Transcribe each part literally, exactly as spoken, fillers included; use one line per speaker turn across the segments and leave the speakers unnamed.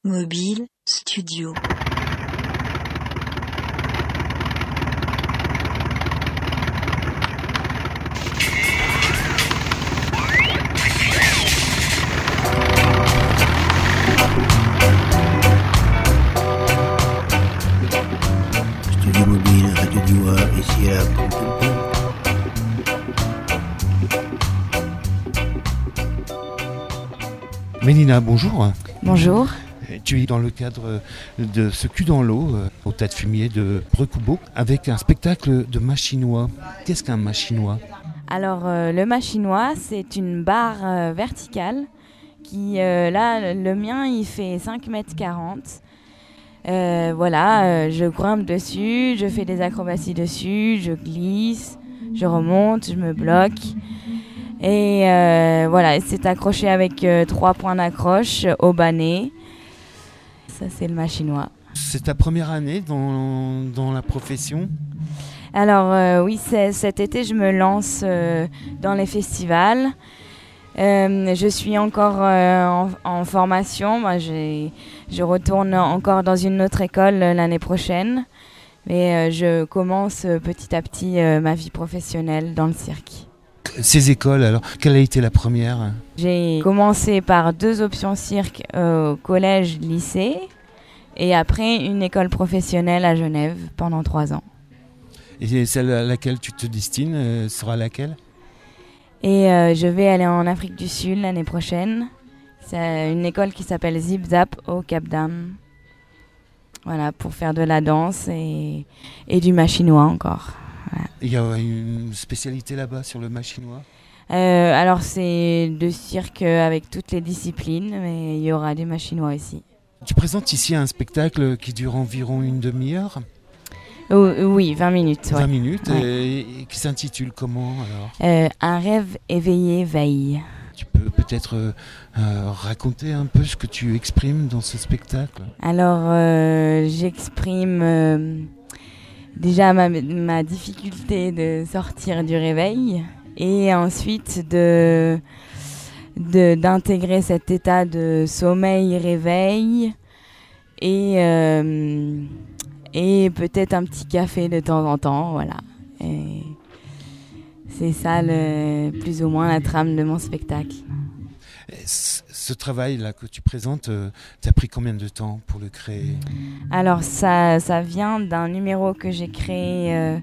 Mobile Studio.
Studio Mobile, Radio Dua, ici à Pompon.
Mélina, bonjour.
Bonjour.
Tu es dans le cadre de ce cul dans l'eau, au tas de fumier de Brecoubeau, avec un spectacle de mâchinois. Qu'est-ce qu'un mâchinois ?
Alors, euh, le mâchinois, c'est une barre euh, verticale qui, euh, là, le mien, il fait cinq mètres quarante. Euh, voilà, euh, je grimpe dessus, je fais des acrobaties dessus, je glisse, je remonte, je me bloque. Et euh, voilà, c'est accroché avec euh, trois points d'accroche au banné. Ça, c'est le mâchinois.
C'est ta première année dans, dans la profession ?
Alors euh, oui, c'est, cet été, je me lance euh, dans les festivals. Euh, je suis encore euh, en, en formation. Moi, j'ai, je retourne encore dans une autre école euh, l'année prochaine. Mais euh, je commence euh, petit à petit euh, ma vie professionnelle dans le cirque.
Ces écoles, alors, quelle a été la première ?
J'ai commencé par deux options cirque au collège, lycée. Et après, une école professionnelle à Genève pendant trois ans.
Et celle à laquelle tu te destines euh, sera laquelle ?
Et euh, je vais aller en Afrique du Sud l'année prochaine. C'est une école qui s'appelle Zip Zap au Cap d'Am. Voilà, pour faire de la danse et, et du mâchinois encore. Voilà.
Il y a une spécialité là-bas sur le mâchinois ?
Euh, alors c'est de cirque avec toutes les disciplines, mais il y aura du mâchinois aussi.
Tu présentes ici un spectacle qui dure environ une demi-heure ?
Oh, oui, vingt minutes.
vingt
Ouais.
minutes,
Ouais.
et, et qui s'intitule comment alors ?
Euh, un rêve éveillé veille.
Tu peux peut-être euh, euh, raconter un peu ce que tu exprimes dans ce spectacle ?
Alors euh, j'exprime euh, déjà ma, ma difficulté de sortir du réveil et ensuite de, de, d'intégrer cet état de sommeil-réveil et... Euh, Et peut-être un petit café de temps en temps, voilà. Et c'est ça, le, plus ou moins, la trame de mon spectacle.
Ce, ce travail-là que tu présentes, euh, t'as pris combien de temps pour le créer ?
Alors, ça, ça vient d'un numéro que j'ai créé euh,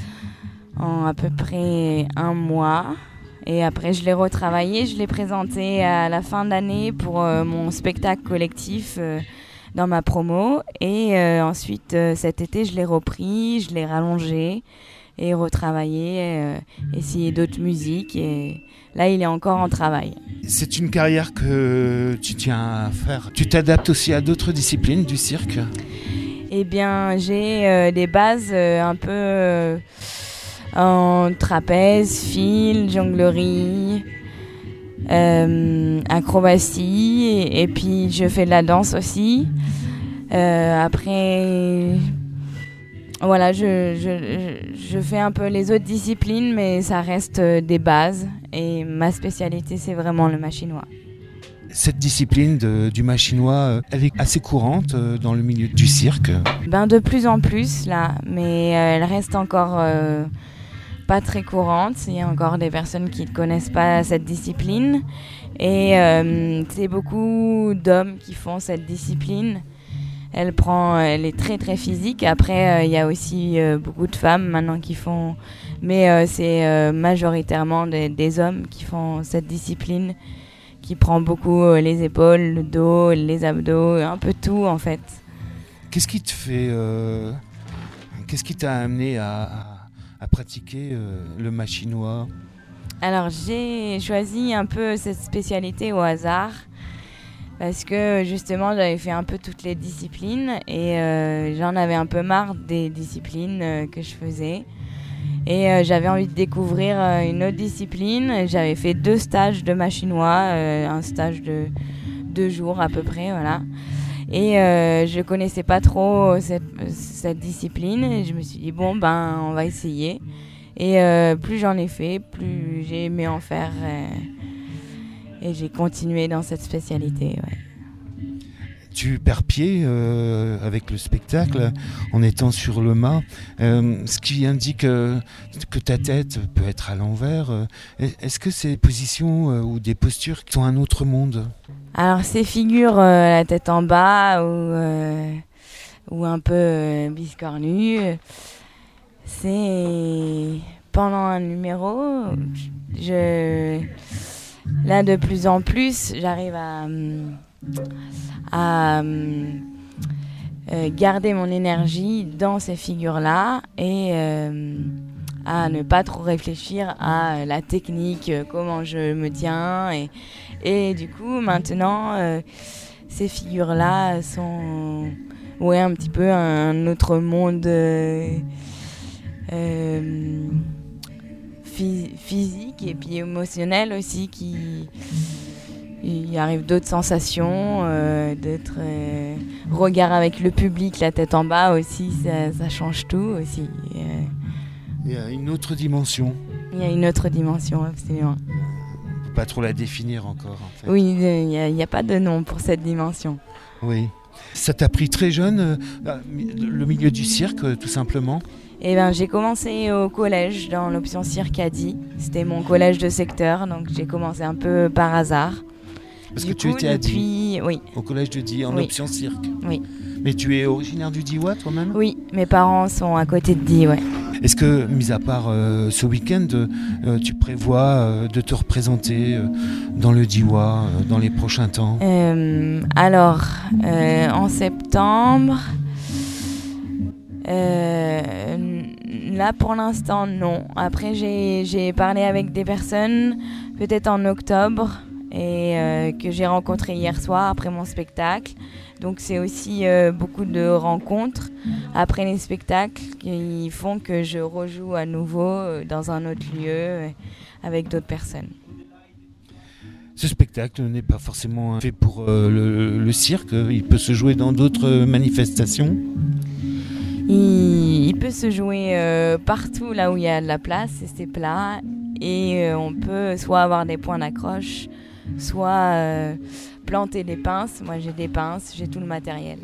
en à peu près un mois. Et après, je l'ai retravaillé, je l'ai présenté à la fin de l'année pour euh, mon spectacle collectif euh, dans ma promo. Et euh, ensuite, euh, cet été, je l'ai repris, je l'ai rallongé et retravaillé, euh, essayé d'autres musiques. Et là, il est encore en travail.
C'est une carrière que tu tiens à faire. Tu t'adaptes aussi à d'autres disciplines du cirque ?
Eh bien, j'ai euh, des bases euh, un peu euh, en trapèze, fil, jonglerie, euh, acrobatie, et, et puis je fais de la danse aussi. Euh, après, voilà, je, je, je fais un peu les autres disciplines, mais ça reste des bases. Et ma spécialité, c'est vraiment le mâchinois.
Cette discipline de, du mâchinois, elle est assez courante dans le milieu du cirque.
Ben, de plus en plus, là, mais euh, elle reste encore euh, pas très courante. Il y a encore des personnes qui ne connaissent pas cette discipline. Et euh, c'est beaucoup d'hommes qui font cette discipline. Elle prend, elle est très très physique. Après, il euh, y a aussi euh, beaucoup de femmes maintenant qui font, mais euh, c'est euh, majoritairement des, des hommes qui font cette discipline, qui prend beaucoup euh, les épaules, le dos, les abdos, un peu tout en fait.
Qu'est-ce qui te fait, euh, qu'est-ce qui t'a amené à, à, à pratiquer euh, le mâchinois ?
Alors j'ai choisi un peu cette spécialité au hasard. Parce que justement, j'avais fait un peu toutes les disciplines et euh, j'en avais un peu marre des disciplines euh, que je faisais. Et euh, j'avais envie de découvrir euh, une autre discipline. J'avais fait deux stages de mâchinois, euh, un stage de deux jours à peu près, voilà. Et euh, je connaissais pas trop cette, cette discipline et je me suis dit, bon, ben, on va essayer. Et euh, plus j'en ai fait, plus j'ai aimé en faire. Euh, Et j'ai continué dans cette spécialité. Ouais.
tu perds pied euh, avec le spectacle en étant sur le mât, euh, ce qui indique euh, que ta tête peut être à l'envers. Euh, est-ce que ces positions euh, ou des postures qui sont un autre monde?
Alors ces figures, euh, la tête en bas ou, euh, ou un peu euh, biscornue, c'est pendant un numéro, je, là de plus en plus, j'arrive à, à, à euh, garder mon énergie dans ces figures-là et euh, à ne pas trop réfléchir à la technique, comment je me tiens. Et, et du coup, maintenant, euh, ces figures-là sont ouais, un petit peu un autre monde euh, euh, phy- physique et puis émotionnel aussi. Qui, il arrive d'autres sensations, euh, d'autres euh, regards avec le public, la tête en bas aussi, ça, ça change tout aussi. Euh,
Il y a une autre dimension.
Il y a une autre dimension, absolument.
On ne peut pas trop la définir encore, en fait.
Oui, il n'y a, a pas de nom pour cette dimension.
Oui. Ça t'a pris très jeune, euh, le milieu du cirque, tout simplement?
Eh ben, j'ai commencé au collège, dans l'option cirque à Die. C'était mon collège de secteur, donc j'ai commencé un peu par hasard.
Parce
du
que tu
coup,
étais à
depuis...
Die,
oui.
au collège de Die, en
oui.
option cirque.
Oui.
Mais tu es originaire du Diois toi-même?
Oui, mes parents sont à côté de Die, ouais.
Est-ce que, mis à part euh, ce week-end, euh, tu prévois euh, de te représenter euh, dans le Diois euh, dans les prochains temps?
euh, Alors, euh, en septembre, euh, là pour l'instant non. Après j'ai, j'ai parlé avec des personnes, peut-être en octobre, et euh, que j'ai rencontré hier soir après mon spectacle. Donc c'est aussi euh, beaucoup de rencontres après les spectacles qui font que je rejoue à nouveau euh, dans un autre lieu euh, avec d'autres personnes.
Ce spectacle n'est pas forcément fait pour euh, le, le cirque, il peut se jouer dans d'autres manifestations.
Il, il peut se jouer euh, partout là où il y a de la place et c'est plat, et euh, on peut soit avoir des points d'accroche, soit euh, planter des pinces. Moi j'ai des pinces, j'ai tout le matériel.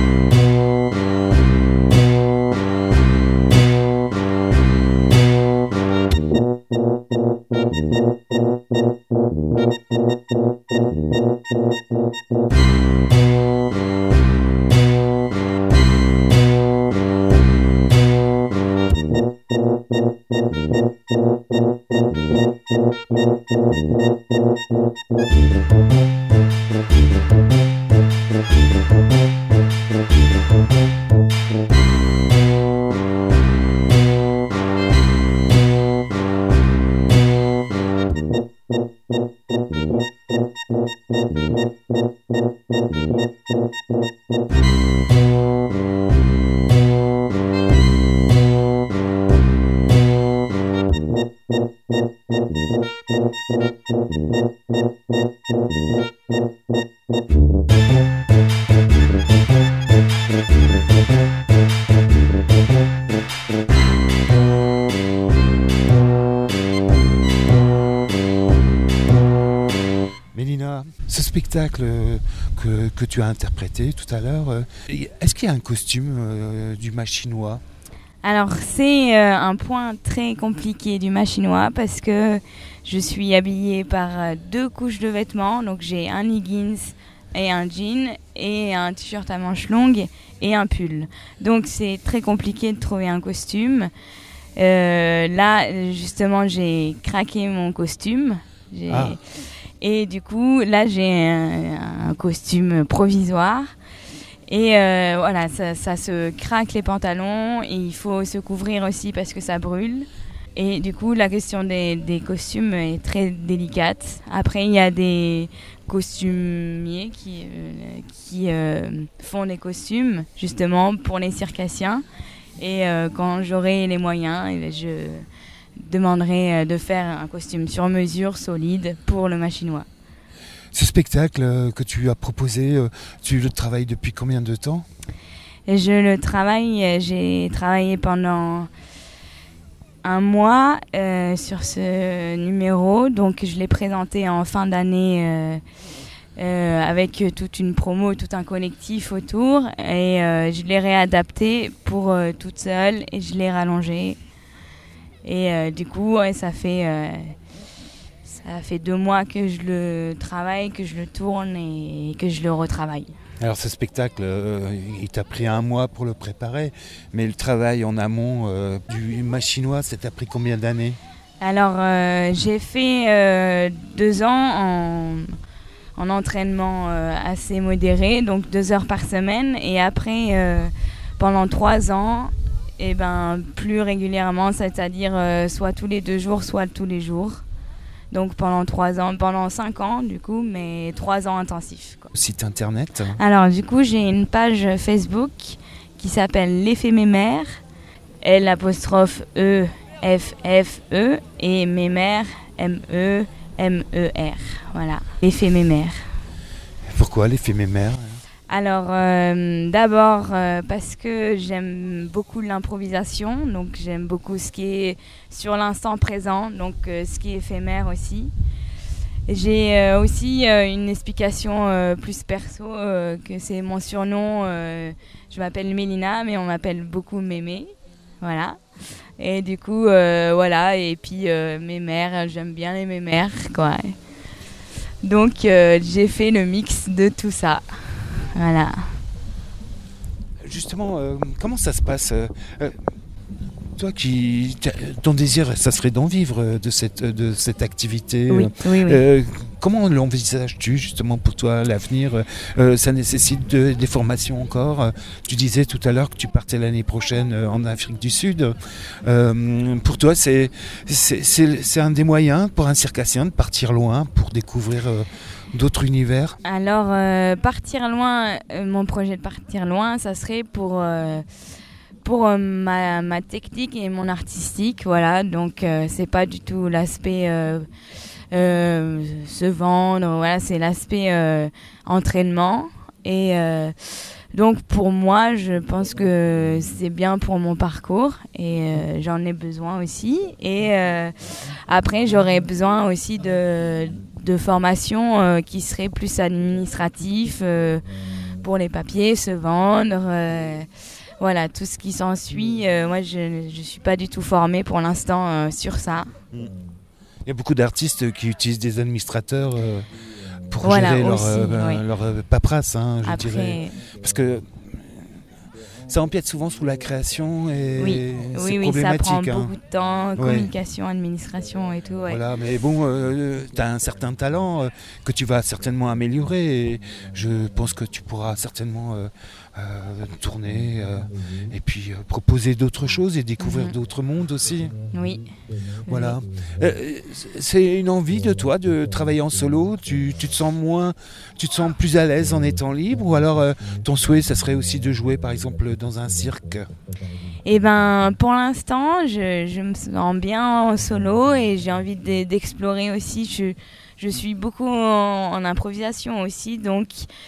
Mélina, ce spectacle que, que tu as interprété tout à l'heure, est-ce qu'il y a un costume euh, du mât chinois?
Alors c'est euh, un point très compliqué du mât chinois parce que je suis habillée par euh, deux couches de vêtements. Donc j'ai un leggings et un jean et un t-shirt à manches longues et un pull. Donc c'est très compliqué de trouver un costume. Euh, là justement j'ai craqué mon costume. J'ai... Ah. Et du coup là j'ai un, un costume provisoire. Et euh, voilà, ça, ça se craque les pantalons et il faut se couvrir aussi parce que ça brûle. Et du coup, la question des, des costumes est très délicate. Après, il y a des costumiers qui, euh, qui euh, font des costumes justement pour les circassiens. Et euh, quand j'aurai les moyens, je demanderai de faire un costume sur mesure, solide, pour le mât chinois.
Ce spectacle que tu as proposé, tu le travailles depuis combien de temps?
Je le travaille, j'ai travaillé pendant un mois euh, sur ce numéro, donc je l'ai présenté en fin d'année euh, euh, avec toute une promo, tout un collectif autour. Et euh, je l'ai réadapté pour euh, toute seule et je l'ai rallongé. Et euh, du coup, ouais, ça fait... Euh, Ça fait deux mois que je le travaille, que je le tourne et que je le retravaille.
Alors ce spectacle, euh, il t'a pris un mois pour le préparer, mais le travail en amont euh, du machinois, ça t'a pris combien d'années ?
Alors euh, j'ai fait euh, deux ans en, en entraînement euh, assez modéré, donc deux heures par semaine. Et après, euh, pendant trois ans, et ben, plus régulièrement, c'est-à-dire euh, soit tous les deux jours, soit tous les jours. Donc pendant trois ans, pendant cinq ans du coup, mais trois ans intensifs, quoi.
Site internet ?
Alors du coup, j'ai une page Facebook qui s'appelle L'Effet Mémère, L apostrophe E F F E et Mémère M E M E R. Voilà, L'Effet Mémère.
Pourquoi l'effet mémère ?
Alors euh, d'abord euh, parce que j'aime beaucoup l'improvisation, donc j'aime beaucoup ce qui est sur l'instant présent, donc euh, ce qui est éphémère aussi. J'ai euh, aussi euh, une explication euh, plus perso, euh, que c'est mon surnom, euh, je m'appelle Mélina, mais on m'appelle beaucoup Mémé, voilà. Et du coup, euh, voilà, et puis euh, mémère, j'aime bien les mémères, quoi. Donc euh, j'ai fait le mix de tout ça. Voilà.
Justement, euh, comment ça se passe euh, euh, toi qui, ton désir, ça serait d'en vivre de cette, de cette activité.
Oui, oui, oui.
Euh, comment l'envisages-tu justement pour toi l'avenir ? euh, Ça nécessite de, des formations encore. Tu disais tout à l'heure que tu partais l'année prochaine en Afrique du Sud. Euh, pour toi, c'est, c'est, c'est, c'est un des moyens pour un circassien de partir loin pour découvrir euh, d'autres univers ?
Alors, euh, partir loin, euh, mon projet de partir loin, ça serait pour... Euh, pour euh, ma, ma technique et mon artistique, voilà, donc euh, c'est pas du tout l'aspect euh, euh, se vendre, voilà, c'est l'aspect euh, entraînement et euh, donc pour moi je pense que c'est bien pour mon parcours et euh, j'en ai besoin aussi et euh, après j'aurais besoin aussi de, de formation euh, qui serait plus administratif euh, pour les papiers, se vendre euh, voilà, tout ce qui s'ensuit. Euh, moi, je ne suis pas du tout formée pour l'instant euh, sur ça.
Il y a beaucoup d'artistes qui utilisent des administrateurs euh, pour
voilà,
gérer
aussi,
leur, euh,
oui.
leur euh, paperasse, hein, je
Après...
dirais. Parce que ça empiète souvent sous la création et
oui,
c'est
oui, oui,
problématique.
ça prend
hein.
beaucoup de temps,
Ouais.
communication, administration et tout. Ouais.
Voilà, mais bon, euh, tu as un certain talent euh, que tu vas certainement améliorer et je pense que tu pourras certainement euh, euh, tourner euh, et puis euh, proposer d'autres choses et découvrir
Mhm.
d'autres mondes aussi.
Oui.
Voilà. Euh, c'est une envie de toi de travailler en solo. Tu, tu te sens moins, tu te sens plus à l'aise en étant libre, ou alors euh, ton souhait, ça serait aussi de jouer, par exemple, dans un cirque.
Eh ben, pour l'instant, je, je me sens bien en solo et j'ai envie de- d'explorer aussi. Je, je suis beaucoup en, en improvisation aussi, donc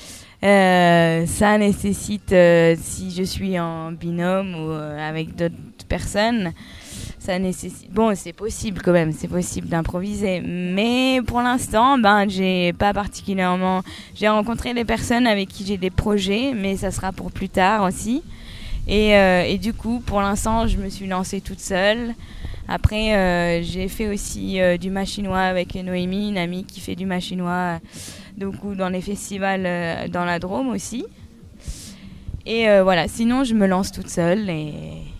euh, ça nécessite, euh, si je suis en binôme ou euh, avec d'autres personnes, ça nécessite. Bon, c'est possible quand même, c'est possible d'improviser, mais pour l'instant, ben, j'ai pas particulièrement. J'ai rencontré des personnes avec qui j'ai des projets, mais ça sera pour plus tard aussi. Et, euh, et du coup, pour l'instant, je me suis lancée toute seule. Après, euh, j'ai fait aussi euh, du machinois avec Noémie, une amie qui fait du machinois, euh, donc, dans les festivals euh, dans la Drôme aussi. Et euh, voilà, sinon, je me lance toute seule et,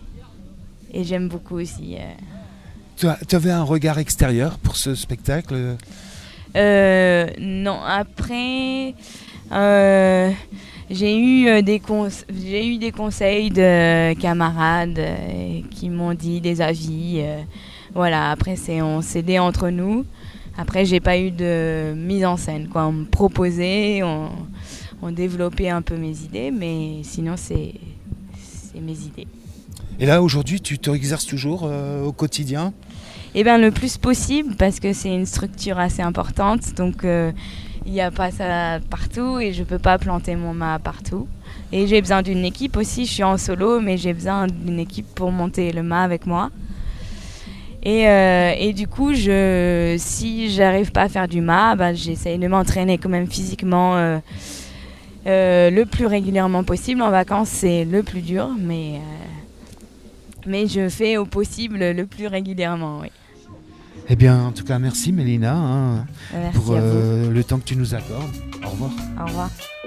et j'aime beaucoup aussi. Euh.
Tu avais un regard extérieur pour ce spectacle ?
Euh, non, après... Euh, J'ai eu, euh, des conse- j'ai eu des conseils de camarades euh, qui m'ont dit des avis. Euh, voilà, après, c'est, on s'aidait entre nous. Après, j'ai pas eu de mise en scène, quoi. On me proposait, on, on développait un peu mes idées, mais sinon, c'est, c'est mes idées.
Et là, aujourd'hui, tu te exerces toujours euh, au quotidien ?
Eh bien, le plus possible, parce que c'est une structure assez importante, donc... Euh, il n'y a pas ça partout et je ne peux pas planter mon mât partout. Et j'ai besoin d'une équipe aussi, je suis en solo, mais j'ai besoin d'une équipe pour monter le mât avec moi. Et, euh, et du coup, je, si j'arrive pas à faire du mât, bah, j'essaye de m'entraîner quand même physiquement euh, euh, le plus régulièrement possible. En vacances, c'est le plus dur, mais, euh, mais je fais au possible le plus régulièrement, oui.
Eh bien, en tout cas, merci Mélina hein,
Merci
pour
à
euh, le temps que tu nous accordes. Au revoir.
vous. Au revoir.